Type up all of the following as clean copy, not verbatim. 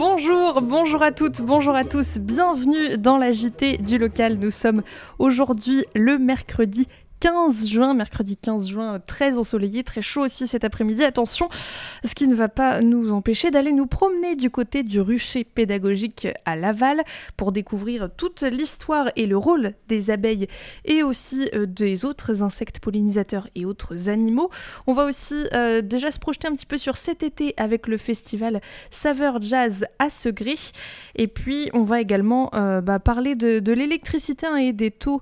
Bonjour à toutes, bonjour à tous, bienvenue dans la JT du local. Nous sommes aujourd'hui le mercredi 15 juin, très ensoleillé, très chaud aussi cet après-midi. Attention, ce qui ne va pas nous empêcher d'aller nous promener du côté du rucher pédagogique à Laval pour découvrir toute l'histoire et le rôle des abeilles et aussi des autres insectes pollinisateurs et autres animaux. On va aussi déjà se projeter un petit peu sur cet été avec le festival Saveur Jazz à Segré. Et puis, on va également parler de l'électricité et des taux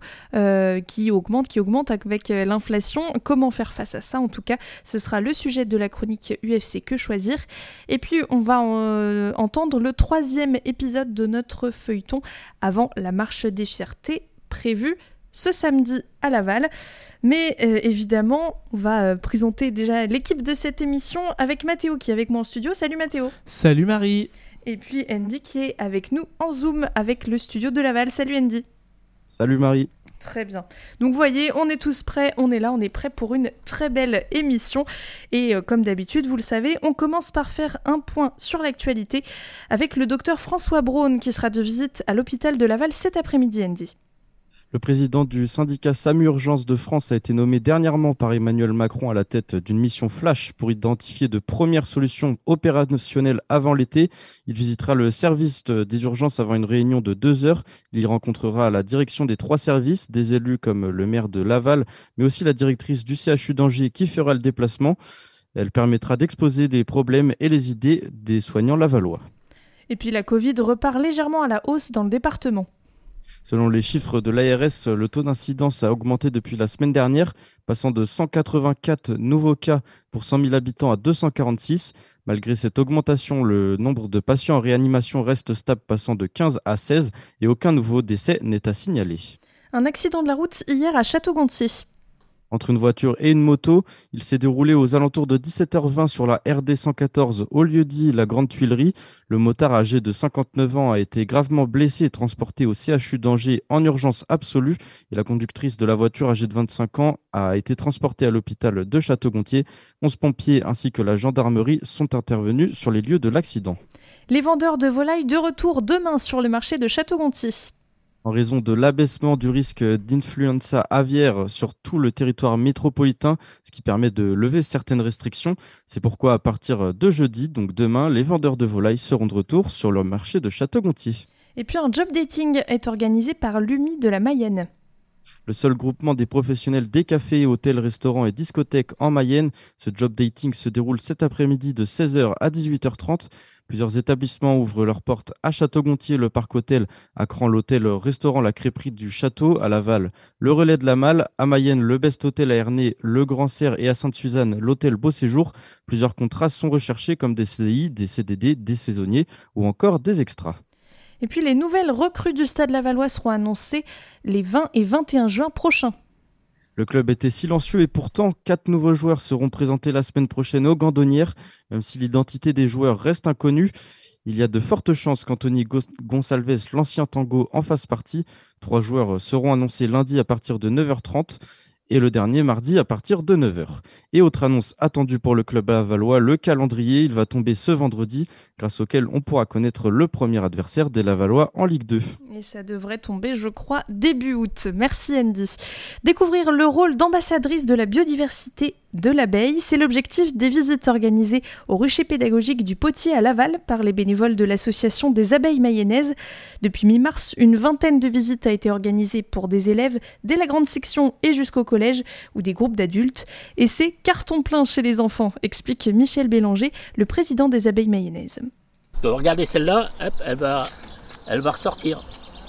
qui augmentent avec l'inflation. Comment faire face à ça? En tout cas, ce sera le sujet de la chronique UFC Que choisir. Et puis, on va entendre le 3e épisode de notre feuilleton avant la marche des fiertés prévue ce samedi à Laval. Mais évidemment, on va présenter déjà l'équipe de cette émission avec Mathéo qui est avec moi en studio. Salut Mathéo. Salut Marie. Et puis Andy qui est avec nous en Zoom avec le studio de Laval. Salut Andy. Salut Marie. Très bien. Donc vous voyez, on est tous prêts, on est là, on est prêts pour une très belle émission. Et comme d'habitude, vous le savez, on commence par faire un point sur l'actualité avec le docteur François Braun qui sera de visite à l'hôpital de Laval cet après-midi, Andy. Le président du syndicat SAMU Urgence de France a été nommé dernièrement par Emmanuel Macron à la tête d'une mission flash pour identifier de premières solutions opérationnelles avant l'été. Il visitera le service des urgences avant une réunion de 2 heures. Il y rencontrera la direction des 3 services, des élus comme le maire de Laval, mais aussi la directrice du CHU d'Angers qui fera le déplacement. Elle permettra d'exposer les problèmes et les idées des soignants lavallois. Et puis la Covid repart légèrement à la hausse dans le département. Selon les chiffres de l'ARS, le taux d'incidence a augmenté depuis la semaine dernière, passant de 184 nouveaux cas pour 100 000 habitants à 246. Malgré cette augmentation, le nombre de patients en réanimation reste stable, passant de 15 à 16 et aucun nouveau décès n'est à signaler. Un accident de la route hier à Château-Gontier. Entre une voiture et une moto, il s'est déroulé aux alentours de 17h20 sur la RD 114 au lieu-dit la Grande Tuilerie. Le motard âgé de 59 ans a été gravement blessé et transporté au CHU d'Angers en urgence absolue. Et la conductrice de la voiture âgée de 25 ans a été transportée à l'hôpital de Château-Gontier. 11 pompiers ainsi que la gendarmerie sont intervenus sur les lieux de l'accident. Les vendeurs de volailles de retour demain sur le marché de Château-Gontier. En raison de l'abaissement du risque d'influenza aviaire sur tout le territoire métropolitain, ce qui permet de lever certaines restrictions. C'est pourquoi à partir de jeudi, donc demain, les vendeurs de volailles seront de retour sur le marché de Château-Gontier. Et puis un job dating est organisé par l'UMI de la Mayenne. Le seul groupement des professionnels des cafés, hôtels, restaurants et discothèques en Mayenne. Ce job dating se déroule cet après-midi de 16h à 18h30. Plusieurs établissements ouvrent leurs portes à Château-Gontier, le Parc Hôtel, à Cran, l'hôtel-restaurant La Crêperie du Château, à Laval, le Relais de la Malle, à Mayenne, le Best Hôtel à Ernée, le Grand Serre et à Sainte-Suzanne, l'hôtel Beau Séjour. Plusieurs contrats sont recherchés comme des CDI, des CDD, des saisonniers ou encore des extras. Et puis les nouvelles recrues du Stade Lavallois seront annoncées les 20 et 21 juin prochains. Le club était silencieux et pourtant 4 nouveaux joueurs seront présentés la semaine prochaine aux Gandonnières. Même si l'identité des joueurs reste inconnue, il y a de fortes chances qu'Anthony Gonçalves, l'ancien Tango, en fasse partie. 3 joueurs seront annoncés lundi à partir de 9h30 et le dernier mardi à partir de 9h. Et autre annonce attendue pour le club lavallois, le calendrier, il va tomber ce vendredi, grâce auquel on pourra connaître le premier adversaire des Lavallois en Ligue 2. Et ça devrait tomber, je crois, début août. Merci Andy. Découvrir le rôle d'ambassadrice de la biodiversité de l'abeille, c'est l'objectif des visites organisées au rucher pédagogique du Potier à Laval par les bénévoles de l'association des abeilles mayennaises. Depuis mi-mars, une vingtaine de visites a été organisée pour des élèves dès la grande section et jusqu'au collège ou des groupes d'adultes. Et c'est carton plein chez les enfants, explique Michel Bélanger, le président des abeilles mayennaises. Regardez celle-là, hop, elle va ressortir.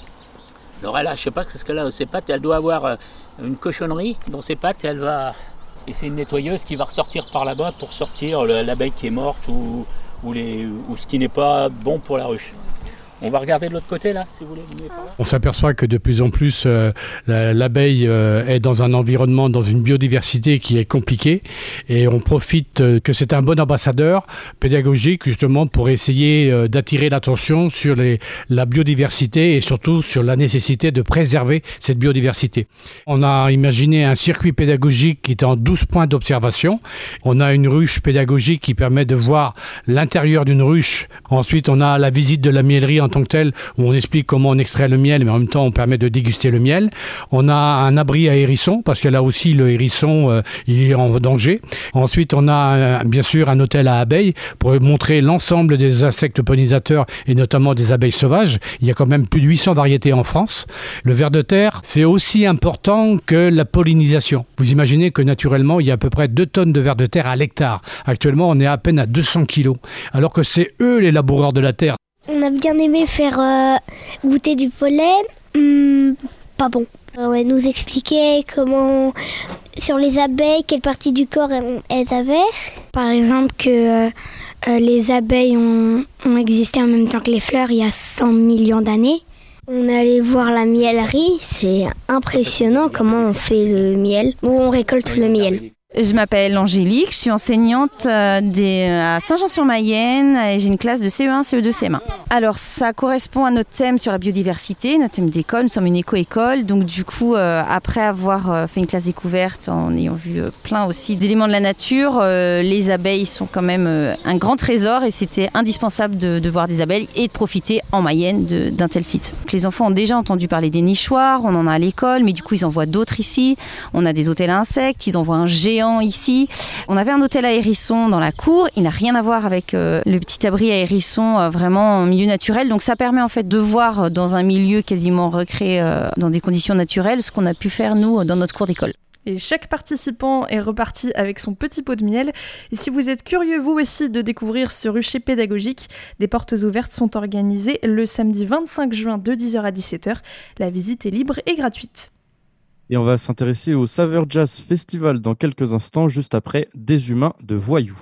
Alors elle a, je sais pas ce qu'elle a, ses pattes, elle doit avoir une cochonnerie dans ses pattes, elle va... Et c'est une nettoyeuse qui va ressortir par là-bas pour sortir l'abeille qui est morte ou ce qui n'est pas bon pour la ruche. On va regarder de l'autre côté là, si vous voulez. On s'aperçoit que de plus en plus, l'abeille est dans un environnement, dans une biodiversité qui est compliquée. Et on profite que c'est un bon ambassadeur pédagogique justement pour essayer d'attirer l'attention sur la biodiversité et surtout sur la nécessité de préserver cette biodiversité. On a imaginé un circuit pédagogique qui est en 12 points d'observation. On a une ruche pédagogique qui permet de voir l'intérieur d'une ruche. Ensuite, on a la visite de la miellerie en tant que telle, où on explique comment on extrait le miel, mais en même temps, on permet de déguster le miel. On a un abri à hérissons, parce que là aussi, le hérisson, il est en danger. Ensuite, on a bien sûr un hôtel à abeilles pour montrer l'ensemble des insectes pollinisateurs et notamment des abeilles sauvages. Il y a quand même plus de 800 variétés en France. Le ver de terre, c'est aussi important que la pollinisation. Vous imaginez que naturellement, il y a à peu près 2 tonnes de vers de terre à l'hectare. Actuellement, on est à peine à 200 kilos, alors que c'est eux les laboureurs de la terre. On a bien aimé faire goûter du pollen, pas bon. On nous expliquait comment, sur les abeilles, quelle partie du corps elles avaient. Par exemple que les abeilles ont existé en même temps que les fleurs il y a 100 millions d'années. On est allé voir la miellerie, c'est impressionnant comment on fait le miel, où on récolte le miel. Je m'appelle Angélique, je suis enseignante à Saint-Jean-sur-Mayenne et j'ai une classe de CE1, CE2, CM1. Alors ça correspond à notre thème sur la biodiversité, notre thème d'école, nous sommes une éco-école, donc du coup après avoir fait une classe découverte en ayant vu plein aussi d'éléments de la nature, les abeilles sont quand même un grand trésor et c'était indispensable de voir des abeilles et de profiter en Mayenne d'un tel site. Donc, les enfants ont déjà entendu parler des nichoirs, on en a à l'école, mais du coup ils en voient d'autres ici, on a des hôtels à insectes, ils en voient un géant ici. On avait un hôtel à hérissons dans la cour. Il n'a rien à voir avec le petit abri à hérissons vraiment en milieu naturel. Donc ça permet en fait de voir dans un milieu quasiment recréé dans des conditions naturelles ce qu'on a pu faire nous dans notre cours d'école. Et chaque participant est reparti avec son petit pot de miel. Et si vous êtes curieux vous aussi de découvrir ce rucher pédagogique, des portes ouvertes sont organisées le samedi 25 juin de 10h à 17h. La visite est libre et gratuite. Et on va s'intéresser au Saveur Jazz Festival dans quelques instants, juste après Des humains de voyous.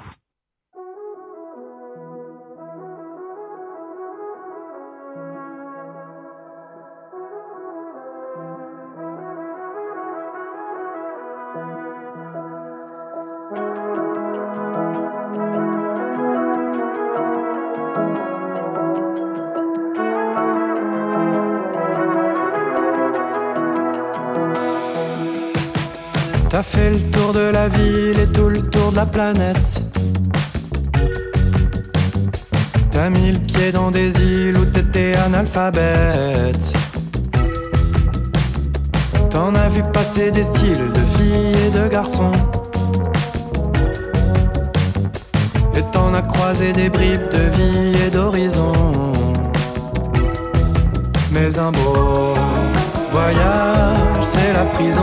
T'as fait le tour de la ville et tout le tour de la planète. T'as mis le pied dans des îles où t'étais analphabète. T'en as vu passer des styles de filles et de garçons. Et t'en as croisé des bribes de vie et d'horizon. Mais un beau voyage, c'est la prison.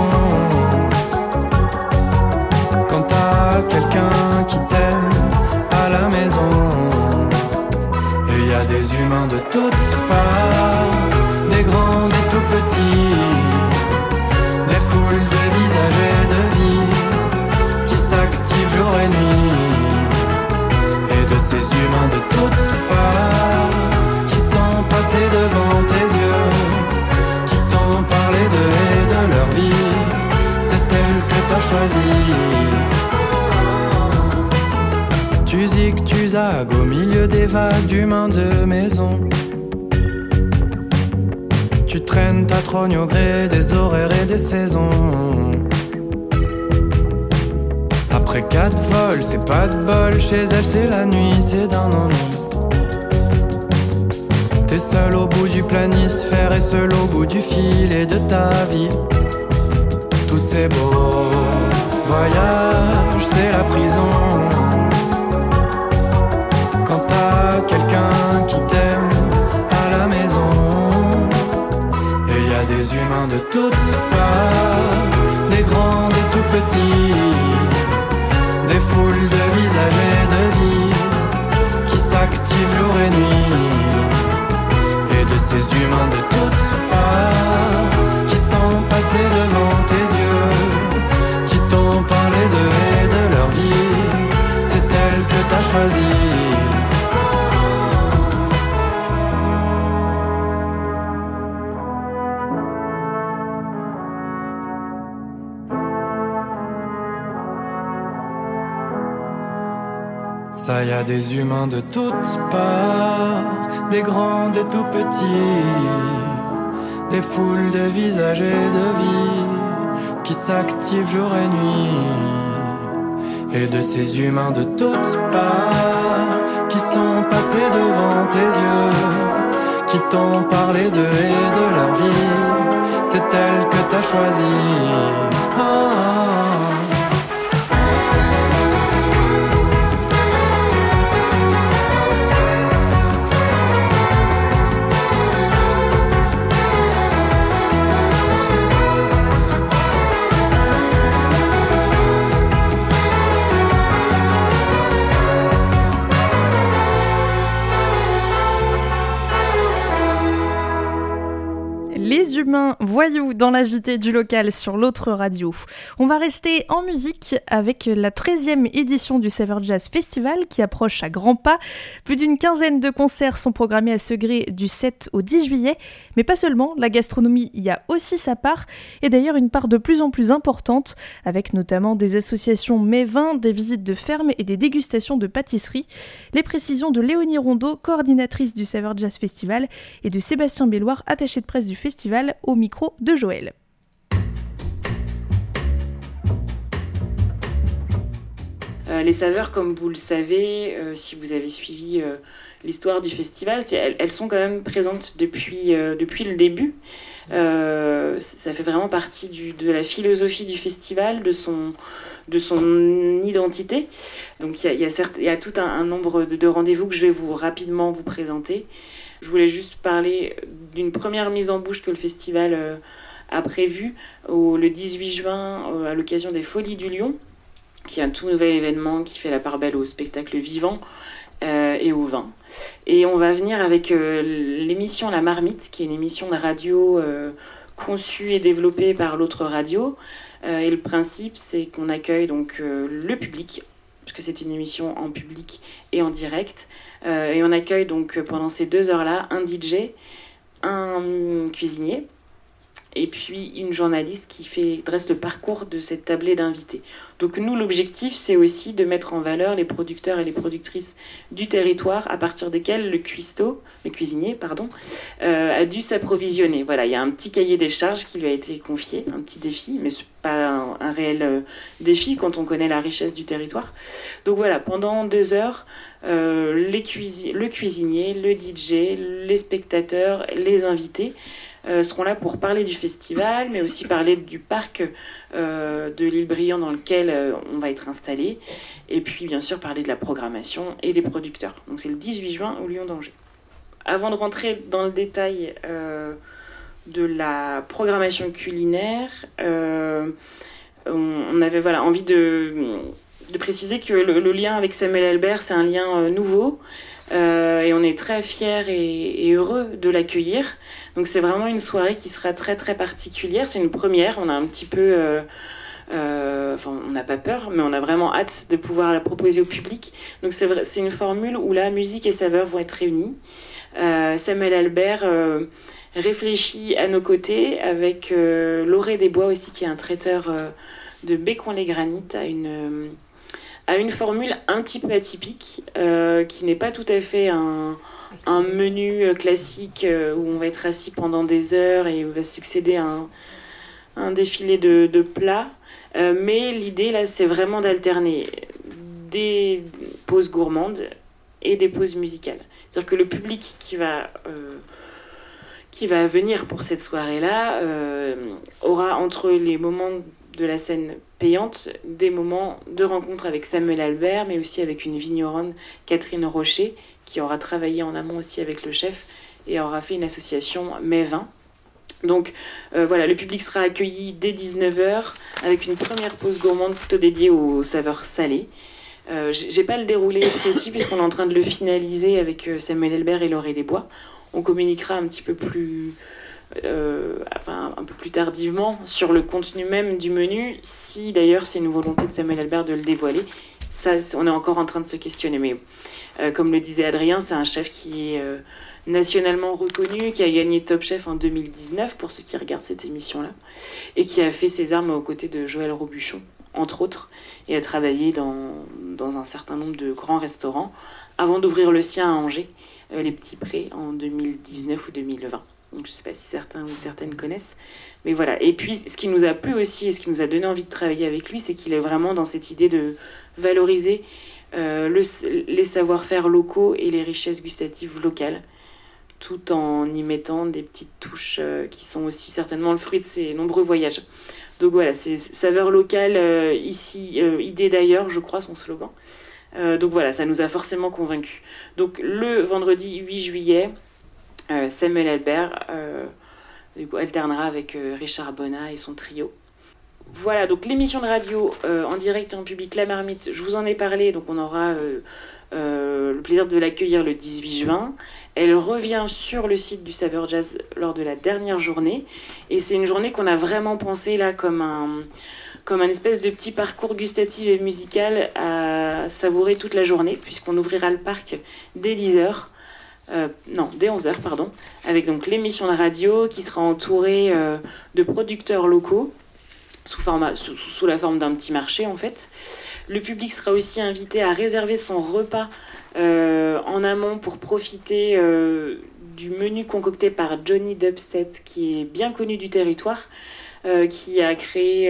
Quelqu'un qui t'aime à la maison. Et y a des humains de toutes parts, des grands, des tout petits, des foules de visages et de vies qui s'activent jour et nuit. Et de ces humains de toutes parts qui sont passés devant tes yeux, qui t'ont parlé d'eux et de leur vie. C'est elle que t'as choisie. Tu zig, tu zagues au milieu des vagues d'humains de maison. Tu traînes ta trogne au gré des horaires et des saisons. Après 4 vols, c'est pas de bol. Chez elle, c'est la nuit, c'est d'un ennui. T'es seul au bout du planisphère et seul au bout du filet de ta vie. Tous ces beaux voyages, c'est la prison. Quelqu'un qui t'aime à la maison. Et y a des humains de toutes parts, des grands, des tout petits, des foules de visages et de vies qui s'activent jour et nuit. Et de ces humains de toutes parts qui sont passés devant tes yeux, qui t'ont parlé d'eux et de leur vie. C'est elle que t'as choisie. Ça y a des humains de toutes parts, des grands, des tout petits, des foules de visages et de vies qui s'activent jour et nuit. Et de ces humains de toutes parts qui sont passés devant tes yeux, qui t'ont parlé d'eux et de leur vie. C'est elle que t'as choisie. Ah, ah. Les humains voyous dans la JT du local sur l'autre radio. On va rester en musique avec la 13e édition du Savour Jazz Festival qui approche à grands pas. Plus d'une quinzaine de concerts sont programmés à Segré du 7 au 10 juillet. Mais pas seulement, la gastronomie y a aussi sa part, et d'ailleurs une part de plus en plus importante, avec notamment des associations mets-vins, des visites de fermes et des dégustations de pâtisseries. Les précisions de Léonie Rondeau, coordinatrice du Savour Jazz Festival, et de Sébastien Belloir, attaché de presse du festival, au micro de Joël. Les saveurs, comme vous le savez, si vous avez suivi l'histoire du festival, elles sont quand même présentes depuis le début. Ça fait vraiment partie de la philosophie du festival, de son identité. Donc il y a tout un nombre de rendez-vous que je vais rapidement vous présenter. Je voulais juste parler d'une première mise en bouche que le festival a prévue le 18 juin à l'occasion des Folies du Lion, qui est un tout nouvel événement qui fait la part belle au spectacle vivant et au vin. Et on va venir avec l'émission La Marmite, qui est une émission de radio conçue et développée par l'autre radio. Et le principe, c'est qu'on accueille donc le public, parce que c'est une émission en public et en direct. Et on accueille donc pendant ces 2 heures-là un DJ, un cuisinier, et puis une journaliste qui dresse le parcours de cette tablée d'invités. Donc nous, l'objectif, c'est aussi de mettre en valeur les producteurs et les productrices du territoire à partir desquels le cuisinier, a dû s'approvisionner. Voilà, il y a un petit cahier des charges qui lui a été confié, un petit défi, mais c'est pas un réel défi quand on connaît la richesse du territoire. Donc voilà, pendant 2 heures, le cuisinier, le DJ, les spectateurs, les invités seront là pour parler du festival, mais aussi parler du parc de l'île Briand dans lequel on va être installé, et puis bien sûr parler de la programmation et des producteurs. Donc c'est le 18 juin au Lion d'Angers. Avant de rentrer dans le détail de la programmation culinaire, on avait envie de préciser que le lien avec Samuel Albert, c'est un lien nouveau, et on est très fiers et heureux de l'accueillir. Donc c'est vraiment une soirée qui sera très très particulière. C'est une première, on a un petit peu... on n'a pas peur, mais on a vraiment hâte de pouvoir la proposer au public. Donc c'est une formule où la musique et saveurs vont être réunies. Samuel Albert réfléchit à nos côtés avec Loré des Bois aussi, qui est un traiteur de Bécon-les-Granites, à une formule un petit peu atypique, qui n'est pas tout à fait un menu classique où on va être assis pendant des heures et où va succéder un défilé de plats. Mais l'idée, là, c'est vraiment d'alterner des pauses gourmandes et des pauses musicales. C'est-à-dire que le public qui va venir pour cette soirée-là aura, entre les moments de la scène payante, des moments de rencontre avec Samuel Albert, mais aussi avec une vigneronne, Catherine Rocher, qui aura travaillé en amont aussi avec le chef et aura fait une association mets-vins. Donc le public sera accueilli dès 19h avec une première pause gourmande plutôt dédiée aux saveurs salées. J'ai pas le déroulé précis puisqu'on est en train de le finaliser avec Samuel Albert et Loré des Bois. On communiquera un petit peu plus... un peu plus tardivement sur le contenu même du menu, si d'ailleurs c'est une volonté de Samuel Albert de le dévoiler. Ça, on est encore en train de se questionner, mais comme le disait Adrien, c'est un chef qui est nationalement reconnu, qui a gagné Top Chef en 2019 pour ceux qui regardent cette émission-là, et qui a fait ses armes aux côtés de Joël Robuchon entre autres, et a travaillé dans un certain nombre de grands restaurants avant d'ouvrir le sien à Angers, les Petits Prés, en 2019 ou 2020. Donc, je ne sais pas si certains ou certaines connaissent. Mais voilà. Et puis, ce qui nous a plu aussi et ce qui nous a donné envie de travailler avec lui, c'est qu'il est vraiment dans cette idée de valoriser les savoir-faire locaux et les richesses gustatives locales, tout en y mettant des petites touches qui sont aussi certainement le fruit de ses nombreux voyages. Donc voilà, c'est saveurs locales, ici, idée d'ailleurs, je crois, son slogan. Donc voilà, ça nous a forcément convaincus. Donc le vendredi 8 juillet, Samuel Albert alternera avec Richard Bonnat et son trio. Voilà, donc l'émission de radio en direct et en public La Marmite, je vous en ai parlé, donc on aura le plaisir de l'accueillir le 18 juin. Elle revient sur le site du Saveur Jazz lors de la dernière journée, et c'est une journée qu'on a vraiment pensée là comme un espèce de petit parcours gustatif et musical à savourer toute la journée, puisqu'on ouvrira le parc dès 10h. Dès 11h, pardon, avec donc l'émission de radio qui sera entourée de producteurs locaux sous la forme d'un petit marché en fait. Le public sera aussi invité à réserver son repas en amont pour profiter du menu concocté par Johnny Dubstead, qui est bien connu du territoire, qui a créé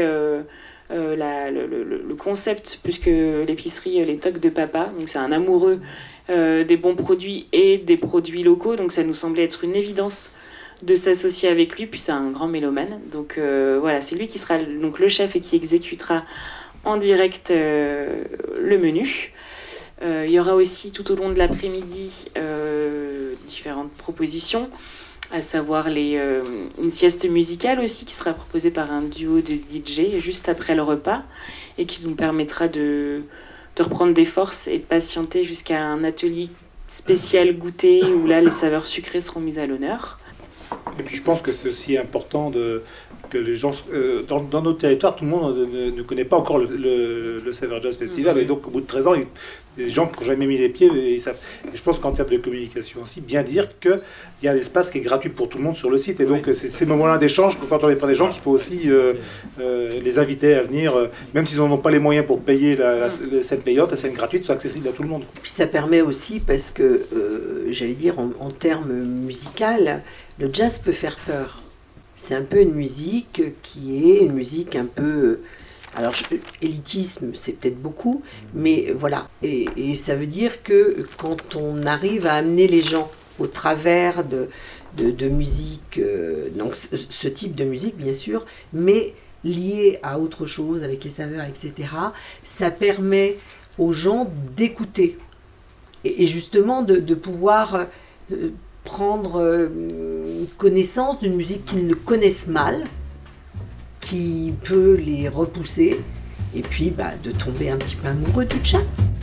le concept, puisque l'épicerie Les Tocs de Papa, donc c'est un amoureux des bons produits et des produits locaux, donc ça nous semblait être une évidence de s'associer avec lui, puis c'est un grand mélomane, donc voilà, c'est lui qui sera donc le chef et qui exécutera en direct le menu. Il y aura aussi tout au long de l'après-midi différentes propositions, à savoir une sieste musicale aussi qui sera proposée par un duo de DJ juste après le repas et qui nous permettra de reprendre des forces et de patienter jusqu'à un atelier spécial goûter où là les saveurs sucrées seront mises à l'honneur. Et puis je pense que c'est aussi important que les gens dans nos territoires, tout le monde ne connaît pas encore le Saveur Jazz Festival, et donc au bout de 13 ans, les gens qui n'ont jamais mis les pieds, ils savent. Et je pense qu'en termes de communication aussi, bien dire qu'il y a un espace qui est gratuit pour tout le monde sur le site, et donc c'est ces moments-là d'échange, quand on est près des gens, qu'il faut aussi les inviter à venir, même s'ils n'en ont pas les moyens pour payer la scène payante, la scène gratuite soit accessible à tout le monde. Puis ça permet aussi, parce que, j'allais dire, en termes musical, le jazz peut faire peur. C'est un peu une musique qui est une musique un peu... Alors, élitisme, c'est peut-être beaucoup, mais voilà. Et ça veut dire que quand on arrive à amener les gens au travers de musique, donc ce type de musique, bien sûr, mais lié à autre chose, avec les saveurs, etc., ça permet aux gens d'écouter. Et justement, de pouvoir... prendre connaissance d'une musique qu'ils ne connaissent mal, qui peut les repousser, et puis de tomber un petit peu amoureux du jazz.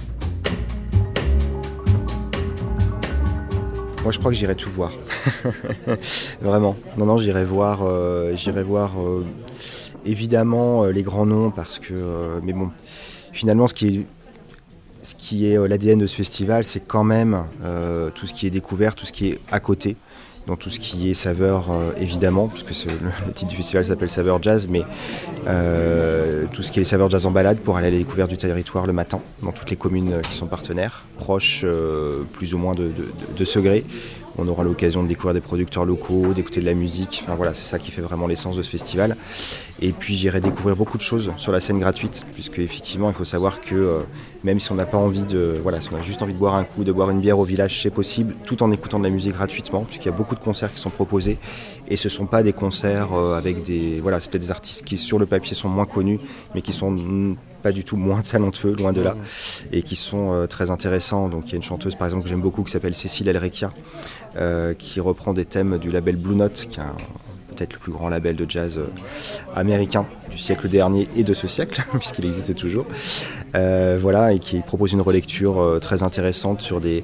Moi je crois que j'irai tout voir. Vraiment. Non, j'irai voir évidemment les grands noms, parce que mais bon, finalement ce qui est l'ADN de ce festival, c'est quand même tout ce qui est découvert, tout ce qui est à côté, donc tout ce qui est saveur évidemment, puisque le titre du festival s'appelle Saveur Jazz, mais tout ce qui est les saveurs jazz en balade pour aller à la découverte du territoire le matin, dans toutes les communes qui sont partenaires, proches plus ou moins de Segré. On aura l'occasion de découvrir des producteurs locaux, d'écouter de la musique. Enfin, voilà, c'est ça qui fait vraiment l'essence de ce festival. Et puis j'irai découvrir beaucoup de choses sur la scène gratuite, puisque effectivement il faut savoir que même si on n'a pas envie si on a juste envie de boire un coup, de boire une bière au village, c'est possible, tout en écoutant de la musique gratuitement, puisqu'il y a beaucoup de concerts qui sont proposés. Et ce ne sont pas des concerts avec c'est peut-être des artistes qui sur le papier sont moins connus, mais qui sont pas du tout moins talentueux, loin de là, et qui sont très intéressants. Donc il y a une chanteuse par exemple que j'aime beaucoup qui s'appelle Cécile Elrekia, qui reprend des thèmes du label Blue Note, qui est peut-être le plus grand label de jazz américain du siècle dernier et de ce siècle, puisqu'il existe toujours. Et qui propose une relecture très intéressante sur des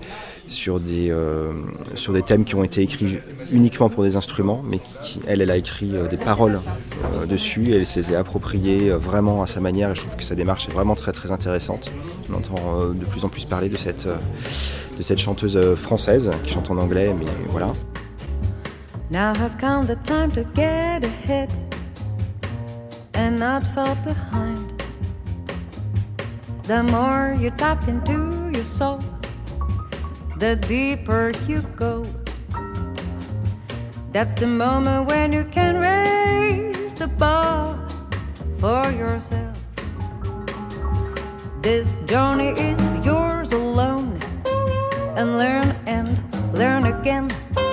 thèmes qui ont été écrits uniquement pour des instruments, mais elle a écrit des paroles dessus, et elle s'est appropriées vraiment à sa manière, et je trouve que sa démarche est vraiment très très intéressante. On entend de plus en plus parler de cette chanteuse française qui chante en anglais, mais voilà. Now has come the time to get ahead and not fall behind. The more you tap into your soul, the deeper you go. That's the moment when you can raise the bar for yourself. This journey is yours alone, and learn again.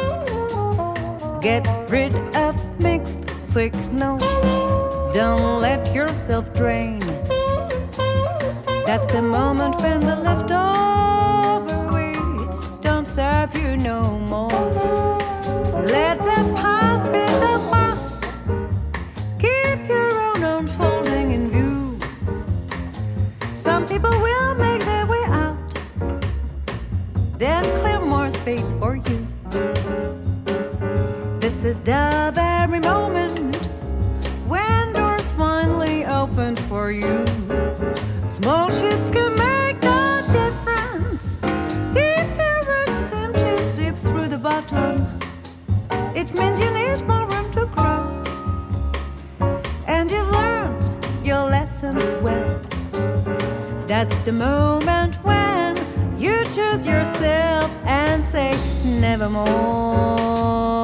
Get rid of mixed signals, don't let yourself drain. That's the moment when the leftover weights don't serve you no more. Let the past be the past, keep your own unfolding in view. Some people will make their way out, they'll clear more space for you. This is the very moment when doors finally open for you. Small shifts can make a difference. If your roots seem to seep through the bottom, it means you need more room to grow. And you've learned your lessons well. That's the moment when you choose yourself and say nevermore.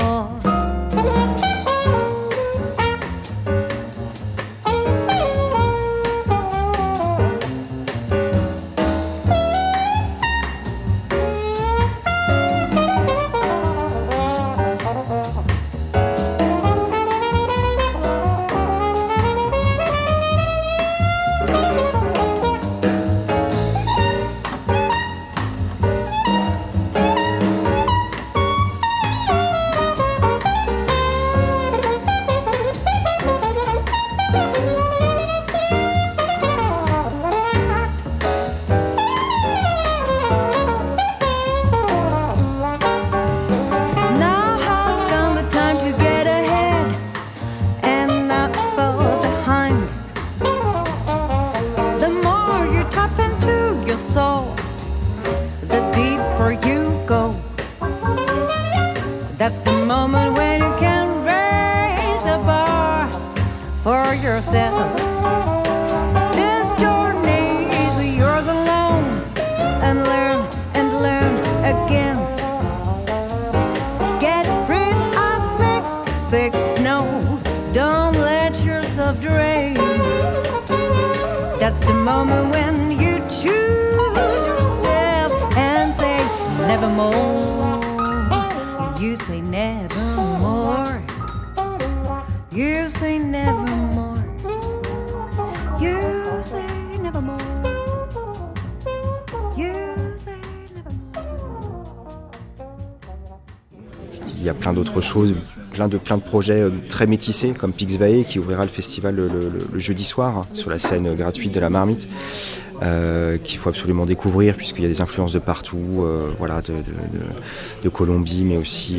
Il y a plein d'autres choses, plein de projets très métissés, comme Pixvae qui ouvrira le festival le jeudi soir, sur la scène gratuite de la Marmite, qu'il faut absolument découvrir puisqu'il y a des influences de partout, de Colombie, mais aussi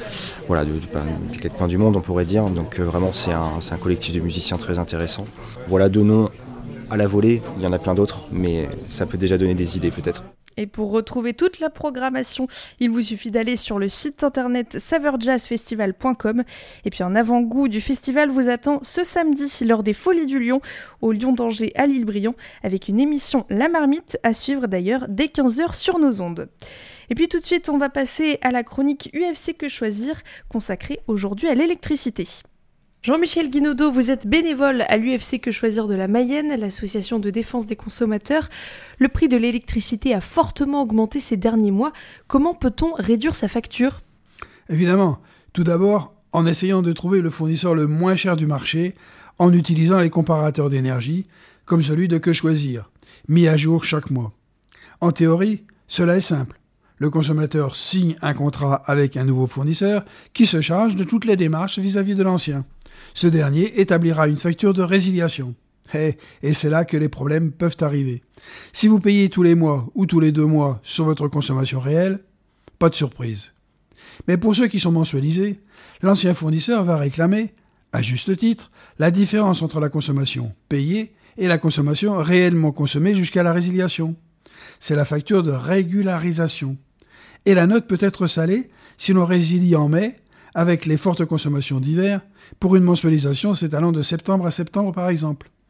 des quatre coins du monde, on pourrait dire. Donc vraiment, c'est un collectif de musiciens très intéressant. Voilà deux noms à la volée, il y en a plein d'autres, mais ça peut déjà donner des idées peut-être. Et pour retrouver toute la programmation, il vous suffit d'aller sur le site internet savourjazzfestival.com. Et puis un avant-goût du festival vous attend ce samedi lors des Folies du Lion, au Lion d'Angers à l'Île-Briand, avec une émission La Marmite à suivre d'ailleurs dès 15h sur nos ondes. Et puis tout de suite, on va passer à la chronique UFC Que Choisir, consacrée aujourd'hui à l'électricité. Jean-Michel Guinaudot, vous êtes bénévole à l'UFC Que Choisir de la Mayenne, l'association de défense des consommateurs. Le prix de l'électricité a fortement augmenté ces derniers mois. Comment peut-on réduire sa facture ? Évidemment, tout d'abord en essayant de trouver le fournisseur le moins cher du marché, en utilisant les comparateurs d'énergie, comme celui de Que Choisir, mis à jour chaque mois. En théorie, cela est simple. Le consommateur signe un contrat avec un nouveau fournisseur qui se charge de toutes les démarches vis-à-vis de l'ancien. Ce dernier établira une facture de résiliation. Et c'est là que les problèmes peuvent arriver. Si vous payez tous les mois ou tous les 2 mois sur votre consommation réelle, pas de surprise. Mais pour ceux qui sont mensualisés, l'ancien fournisseur va réclamer, à juste titre, la différence entre la consommation payée et la consommation réellement consommée jusqu'à la résiliation. C'est la facture de régularisation. Et la note peut être salée si l'on résilie en mai, avec les fortes consommations d'hiver, pour une mensualisation s'étalant de septembre à septembre par exemple.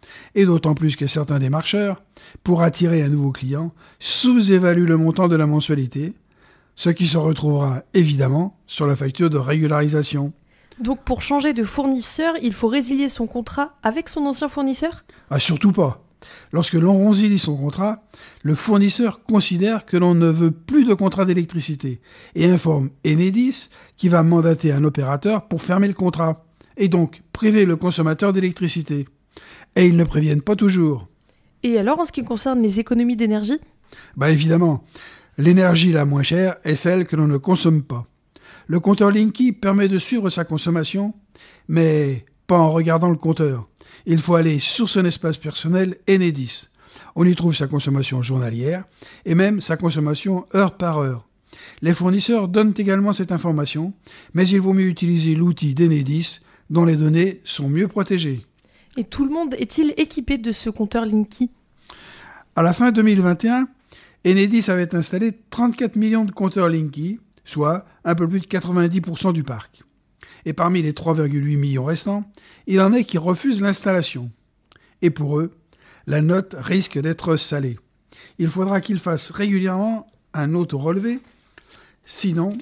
Et d'autant plus que certains démarcheurs, pour attirer un nouveau client, sous-évaluent le montant de la mensualité, ce qui se retrouvera évidemment sur la facture de régularisation. Donc pour changer de fournisseur, il faut résilier son contrat avec son ancien fournisseur ? Ah, surtout pas. Lorsque l'on résilie son contrat, le fournisseur considère que l'on ne veut plus de contrat d'électricité et informe Enedis qui va mandater un opérateur pour fermer le contrat et donc priver le consommateur d'électricité. Et ils ne préviennent pas toujours. Et alors en ce qui concerne les économies d'énergie ? Évidemment, l'énergie la moins chère est celle que l'on ne consomme pas. Le compteur Linky permet de suivre sa consommation, mais pas en regardant le compteur. Il faut aller sur son espace personnel Enedis. On y trouve sa consommation journalière et même sa consommation heure par heure. Les fournisseurs donnent également cette information, mais il vaut mieux utiliser l'outil d'Enedis dont les données sont mieux protégées. Et tout le monde est-il équipé de ce compteur Linky ? À la fin 2021, Enedis avait installé 34 millions de compteurs Linky, soit un peu plus de 90% du parc. Et parmi les 3,8 millions restants, il en est qui refusent l'installation. Et pour eux, la note risque d'être salée. Il faudra qu'ils fassent régulièrement un auto-relevé, sinon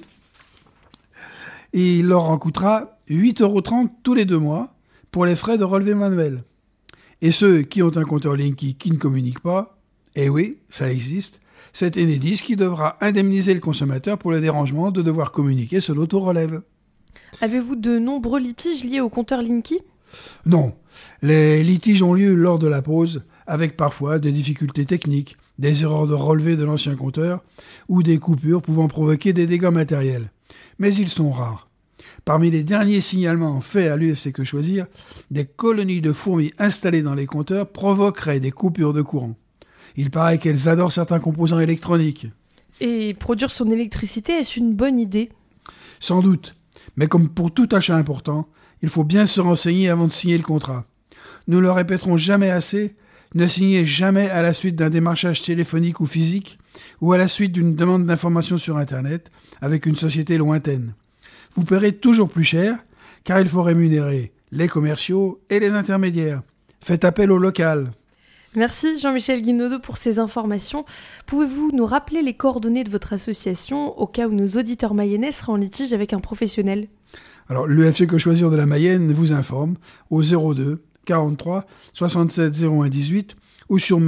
il leur en coûtera 8,30 € tous les 2 mois pour les frais de relevé manuel. Et ceux qui ont un compteur Linky qui ne communique pas, eh oui, ça existe, c'est Enedis qui devra indemniser le consommateur pour le dérangement de devoir communiquer sur l'auto-relève. Avez-vous de nombreux litiges liés au compteur Linky ? Non, les litiges ont lieu lors de la pause, avec parfois des difficultés techniques, des erreurs de relevé de l'ancien compteur ou des coupures pouvant provoquer des dégâts matériels. Mais ils sont rares. Parmi les derniers signalements faits à l'UFC Que Choisir, des colonies de fourmis installées dans les compteurs provoqueraient des coupures de courant. Il paraît qu'elles adorent certains composants électroniques. Et produire son électricité, est-ce une bonne idée ? Sans doute, mais comme pour tout achat important, il faut bien se renseigner avant de signer le contrat. Nous le répéterons jamais assez, ne signez jamais à la suite d'un démarchage téléphonique ou physique ou à la suite d'une demande d'information sur Internet avec une société lointaine. Vous paierez toujours plus cher car il faut rémunérer les commerciaux et les intermédiaires. Faites appel au local. Merci Jean-Michel Guinaudot pour ces informations. Pouvez-vous nous rappeler les coordonnées de votre association au cas où nos auditeurs mayennais seraient en litige avec un professionnel ? Alors, l'UFC Que Choisir de la Mayenne vous informe au 02 43 67 01 18 ou sur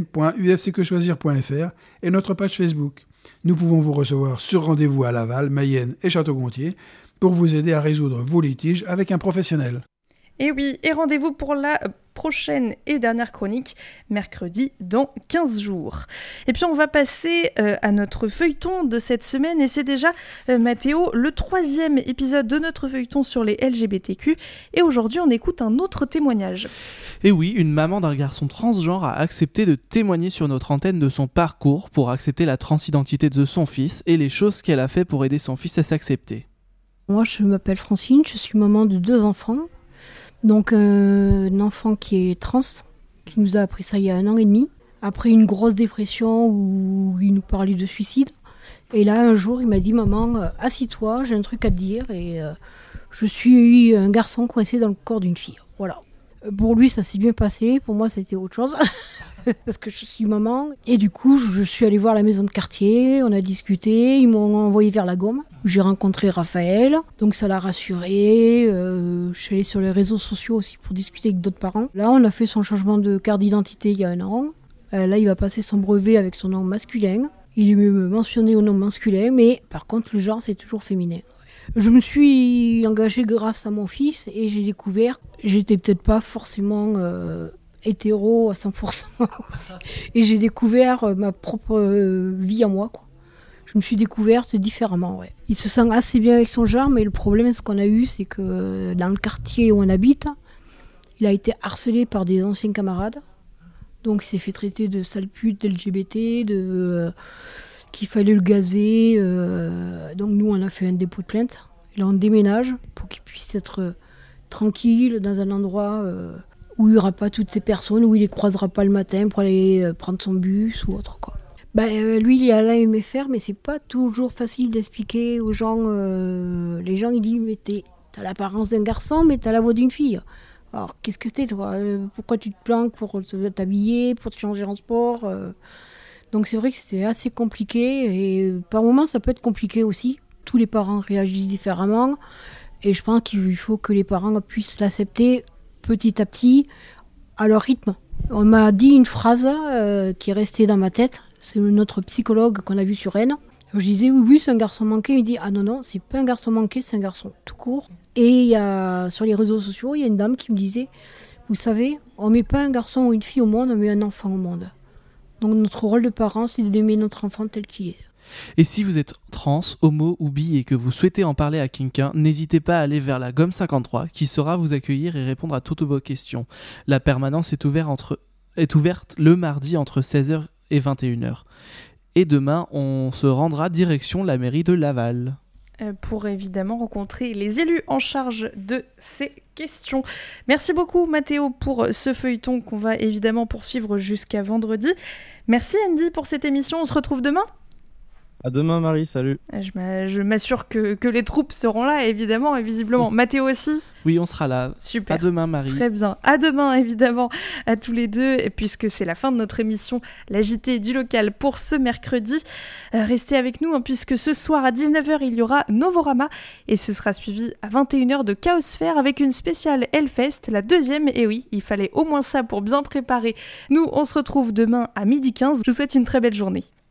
mayenne.ufcquechoisir.fr et notre page Facebook. Nous pouvons vous recevoir sur rendez-vous à Laval, Mayenne et Château-Gontier pour vous aider à résoudre vos litiges avec un professionnel. Et oui, et rendez-vous pour la prochaine et dernière chronique, mercredi dans 15 jours. Et puis on va passer à notre feuilleton de cette semaine, et c'est déjà, Mathéo, le 3e épisode de notre feuilleton sur les LGBTQ, et aujourd'hui on écoute un autre témoignage. Et oui, une maman d'un garçon transgenre a accepté de témoigner sur notre antenne de son parcours pour accepter la transidentité de son fils et les choses qu'elle a fait pour aider son fils à s'accepter. Moi je m'appelle Francine, je suis maman de 2 enfants. Donc un enfant qui est trans, qui nous a appris ça il y a 1 an et demi, après une grosse dépression où il nous parlait de suicide. Et là un jour il m'a dit « Maman, assis-toi, j'ai un truc à te dire » et je suis un garçon coincé dans le corps d'une fille. Voilà. Pour lui ça s'est bien passé, pour moi c'était autre chose. Parce que je suis maman. Et du coup, je suis allée voir la maison de quartier, on a discuté, ils m'ont envoyé vers la Gaume. J'ai rencontré Raphaël, donc ça l'a rassuré. Je suis allée sur les réseaux sociaux aussi pour discuter avec d'autres parents. Là, on a fait son changement de carte d'identité il y a 1 an. Là, il va passer son brevet avec son nom masculin. Il est même mentionné au nom masculin, mais par contre, le genre, c'est toujours féminin. Je me suis engagée grâce à mon fils et j'ai découvert, j'étais peut-être pas forcément... hétéro à 100% aussi. Et j'ai découvert ma propre vie à moi, quoi. Je me suis découverte différemment, ouais. Il se sent assez bien avec son genre, mais le problème, ce qu'on a eu, c'est que dans le quartier où on habite, il a été harcelé par des anciens camarades. Donc il s'est fait traiter de sale pute, d'LGBT, qu'il fallait le gazer. Donc nous, on a fait un dépôt de plainte. Et là, on déménage pour qu'il puisse être tranquille dans un endroit... où il n'y aura pas toutes ces personnes, où il les croisera pas le matin pour aller prendre son bus ou autre, quoi. Lui, il a la MFR, mais c'est pas toujours facile d'expliquer aux gens. Les gens, ils disent, mais t'as l'apparence d'un garçon, mais t'as la voix d'une fille. Alors, qu'est-ce que c'est, toi Pourquoi tu te planques pour t'habiller, pour te changer en sport Donc, c'est vrai que c'était assez compliqué. Et par moments, ça peut être compliqué aussi. Tous les parents réagissent différemment. Et je pense qu'il faut que les parents puissent l'accepter petit à petit, à leur rythme. On m'a dit une phrase qui est restée dans ma tête. C'est notre psychologue qu'on a vu sur Rennes. Je disais oui, c'est un garçon manqué. Il me dit non, c'est pas un garçon manqué, c'est un garçon tout court. Et il y a, sur les réseaux sociaux, il y a une dame qui me disait, vous savez, on met pas un garçon ou une fille au monde, on met un enfant au monde. Donc notre rôle de parent, c'est d'aimer notre enfant tel qu'il est. Et si vous êtes trans, homo ou bi et que vous souhaitez en parler à quelqu'un, n'hésitez pas à aller vers la Gomme 53 qui saura vous accueillir et répondre à toutes vos questions. La permanence est ouverte le mardi entre 16h et 21h. Et demain, on se rendra direction la mairie de Laval. Pour évidemment rencontrer les élus en charge de ces questions. Merci beaucoup Mathéo pour ce feuilleton qu'on va évidemment poursuivre jusqu'à vendredi. Merci Andy pour cette émission, on se retrouve demain. À demain Marie, salut. Je m'assure que les troupes seront là évidemment et visiblement. Mathéo aussi. Oui, on sera là. Super. À demain Marie. Très bien. À demain évidemment à tous les deux et puisque c'est la fin de notre émission La JT du local pour ce mercredi. Restez avec nous puisque ce soir à 19h il y aura Novorama et ce sera suivi à 21h de Chaosphère avec une spéciale Hellfest, la deuxième. Et oui, il fallait au moins ça pour bien préparer. Nous, on se retrouve demain à 12h15. Je vous souhaite une très belle journée.